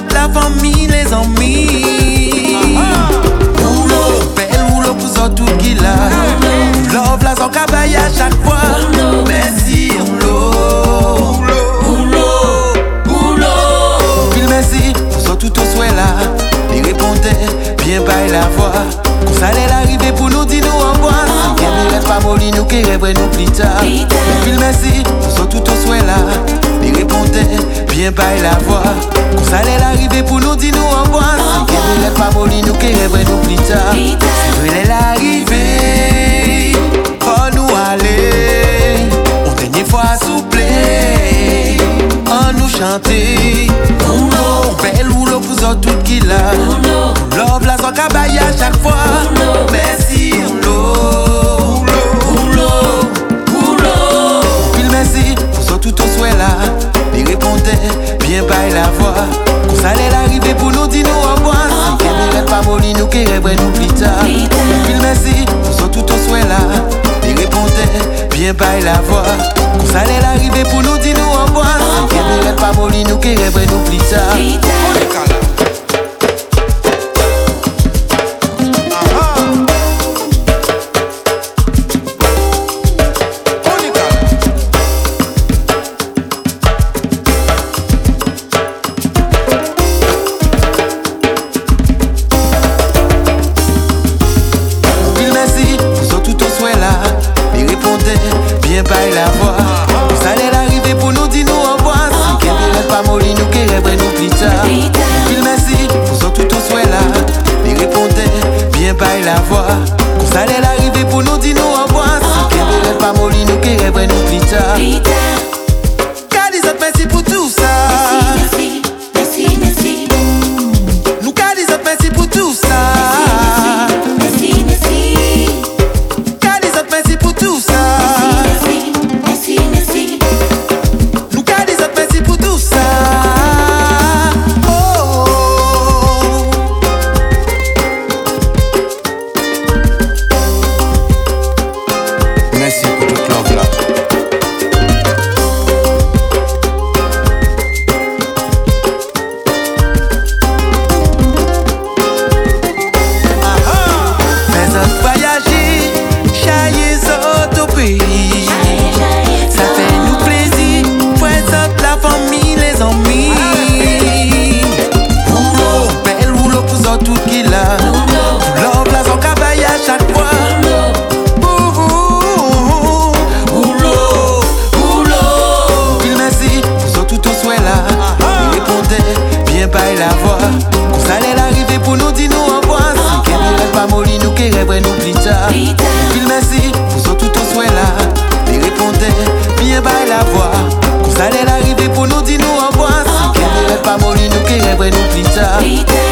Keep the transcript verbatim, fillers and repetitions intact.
toute la famille, les amis. Boulot, belle boulot pour ça tout qui l'a. Love la son cabaye à chaque fois. Merci, boulot. Boulot, boulot. Puis merci pour ça tout au souhait là. Il répondait bien par la voix. Qu'on s'allait l'arriver pour nous dire nous au revoir. Si qu'elle ne pas molli nous qui rêverait nous plus tard. Puis merci pour ça tout au souhait là. Il répondait bien par la voix. Qu'on s'allait l'arriver pour nous dire nous au revoir. Si qu'elle ne pas molli nous qui rêverait nous plus tard. Si elle est l'arrivée, oh nous aller. On dernière fois souple, on nous chanter. Boulot, belle boulot pour ça tout qui l'a. Love la son cabaye à chaque fois. Merci, boulot. Boulot, boulot. Puis merci pour ça tout au souhait là. Il répondait bien par la voix. Qu'on s'allait l'arriver pour nous dire nous au revoir. Si qu'elle ne pas molli nous qui rêverait nous plus tard. Puis merci pour ça tout au souhait là. Il répondait bien par la voix. Qu'on s'allait l'arriver pour nous dire nous au revoir. Si qu'elle ne pas molli nous qui rêverait nous plus tard. Bien par la voix, vous allez l'arriver pour nous dire nous au revoir. Si qu'elle ne pas molli nous qui rêverait nous plus tard. Puis merci pour ça tout au souhait là. Il répondait bien par la voix. Vous allez l'arriver pour nous dire nous au revoir. Si qu'elle ne pas molli nous qui rêverait nous plus tard. Qu'à des autres merci pour tout ça. Merci, merci, merci. Nous qu'à des autres merci pour tout ça. Merci, merci. Qu'à des autres merci pour tout ça. Merci, merci. Nous qu'à des autres merci pour tout ça. Oh, oh. Merci pour toute love là. Fais autres voyager, chailler autres au pays. Ça fait nous plaisir, fais autres la famille, les amis. Boulot, belle boulot pour ça tout qui l'a. Love la son cabaye à chaque fois. Boulot, boulot. Puis merci pour ça tout au souhait là. Il répondait bien par la voix. Qu'on s'allait l'arriver pour nous dire nous au revoir. Si qu'elle ne pas molli nous qui rêverait nous plus tard. Puis merci pour ça tout au souhait là. Il répondait bien par la voix. Qu'on s'allait l'arriver pour nous dire nous au revoir. Si qu'elle ne pas molli nous qui rêverait nous plus tard.